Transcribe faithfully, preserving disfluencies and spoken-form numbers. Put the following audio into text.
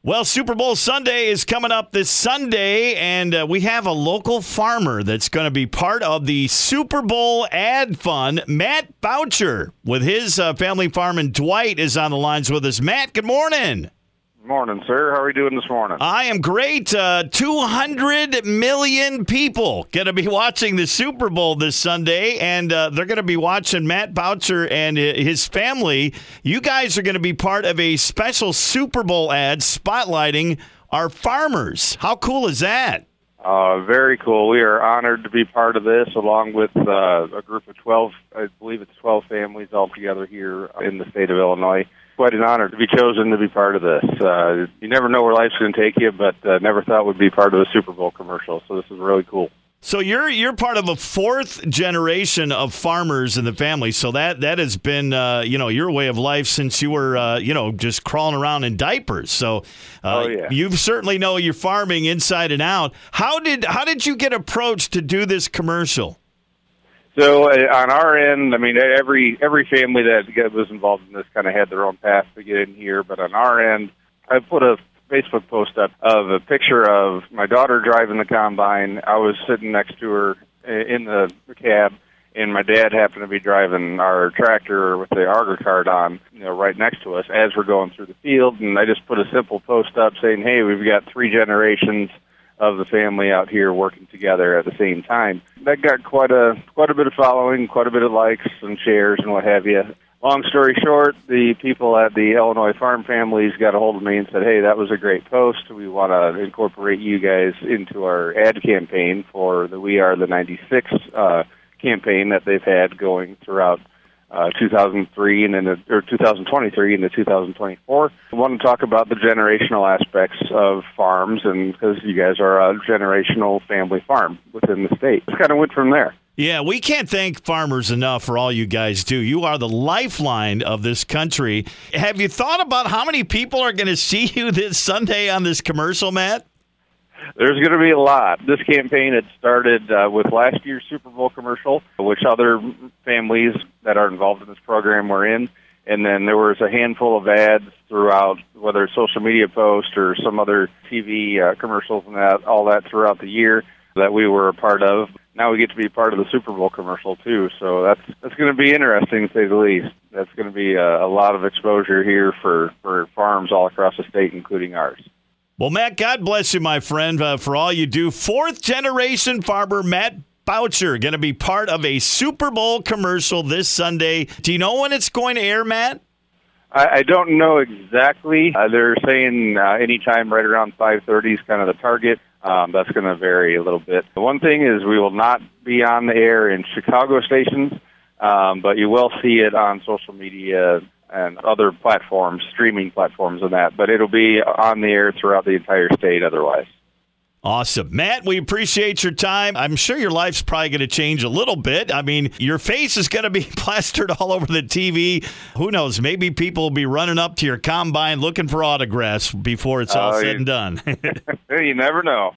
Well, Super Bowl Sunday is coming up this Sunday, and uh, we have a local farmer that's going to be part of the Super Bowl ad fund. Matt Boucher with his uh, family farm in Dwight is on the lines with us. Matt, good morning. Morning, sir. How are you doing this morning? I am great. Uh, two hundred million people going to be watching the Super Bowl this Sunday, and uh, they're going to be watching Matt Boucher and his family. You guys are going to be part of a special Super Bowl ad spotlighting our farmers. How cool is that? Uh, very cool. We are honored to be part of this, along with uh, a group of twelve, I believe it's twelve families all together here in the state of Illinois. Quite an honor to be chosen to be part of this. Uh, you never know where life's going to take you, but uh, never thought we'd be part of a Super Bowl commercial, so this is really cool. So you're you're part of a fourth generation of farmers in the family, so that, that has been uh, you know your way of life since you were uh, you know just crawling around in diapers. So uh, oh, yeah. you certainly know your farming inside and out. How did how did you get approached to do this commercial? So uh, on our end, I mean, every every family that was involved in this kind of had their own path to get in here. But on our end, I put a Facebook post up of a picture of my daughter driving the combine. I was sitting next to her in the cab, and my dad happened to be driving our tractor with the auger cart on, you know, right next to us as we're going through the field. And I just put a simple post up saying, "Hey, we've got three generations of the family out here working together at the same time." That got quite a quite a bit of following, quite a bit of likes and shares and what have you. Long story short, the people at the Illinois Farm Families got a hold of me and said, "Hey, that was a great post. We want to incorporate you guys into our ad campaign for the We Are the ninety-six uh, campaign that they've had going throughout Uh, two thousand three and then or two thousand twenty-three into two thousand twenty-four. I want to talk about the generational aspects of farms, and because you guys are a generational family farm within the state, just kind of went from there. Yeah, we can't thank farmers enough for all you guys do. You are the lifeline of this country. Have you thought about how many people are going to see you this Sunday on this commercial, Matt? There's going to be a lot. This campaign had started uh, with last year's Super Bowl commercial, which other families that are involved in this program were in. And then there was a handful of ads throughout, whether it's social media posts or some other T V uh, commercials and that, all that throughout the year that we were a part of. Now we get to be part of the Super Bowl commercial, too. So that's that's going to be interesting, to say the least. That's going to be a, a lot of exposure here for, for farms all across the state, including ours. Well, Matt, God bless you, my friend, uh, for all you do. Fourth-generation farmer Matt Boucher going to be part of a Super Bowl commercial this Sunday. Do you know when it's going to air, Matt? I, I don't know exactly. Uh, they're saying uh, anytime right around five thirty is kind of the target. Um, that's going to vary a little bit. The one thing is we will not be on the air in Chicago stations, um, but you will see it on social media and other platforms, streaming platforms and that. But it'll be on the air throughout the entire state otherwise. Awesome. Matt, we appreciate your time. I'm sure your life's probably going to change a little bit. I mean, your face is going to be plastered all over the T V. Who knows? Maybe people will be running up to your combine looking for autographs before it's all uh, said and done. You never know.